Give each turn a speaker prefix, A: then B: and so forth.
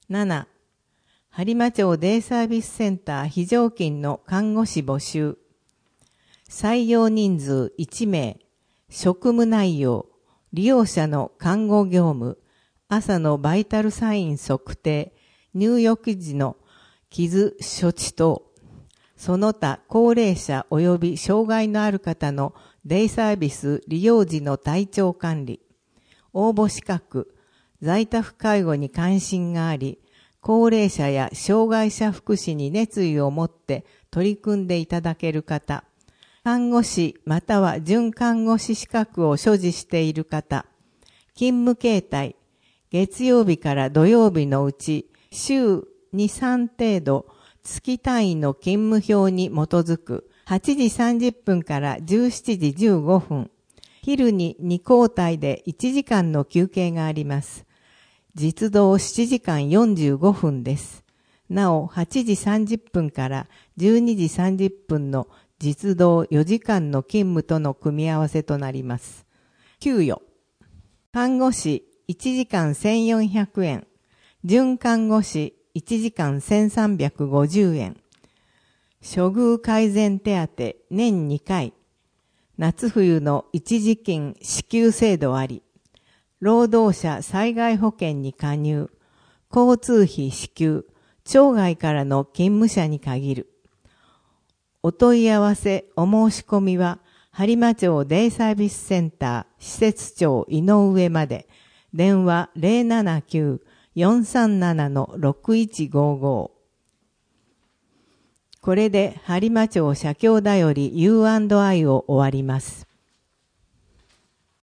A: 7、播磨町デイサービスセンター非常勤の看護師募集。採用人数1名、職務内容、利用者の看護業務、朝のバイタルサイン測定、入浴時の傷処置等、その他高齢者及び障害のある方のデイサービス利用時の体調管理、応募資格、在宅介護に関心があり、高齢者や障害者福祉に熱意を持って取り組んでいただける方、看護師または準看護師資格を所持している方、勤務形態、月曜日から土曜日のうち週2、3程度、月単位の勤務表に基づく8時30分から17時15分、昼に2交代で1時間の休憩があります。実働7時間45分です。なお、8時30分から12時30分の実働4時間の勤務との組み合わせとなります。給与。看護師1時間1400円。準看護師1時間1350円。処遇改善手当年2回。夏冬の一時金支給制度あり。労働者災害保険に加入。交通費支給。町外からの勤務者に限る。お問い合わせ、お申し込みは、播磨町デイサービスセンター施設長井上まで。電話079-437-6155。これで播磨町社協だより U&I を終わります。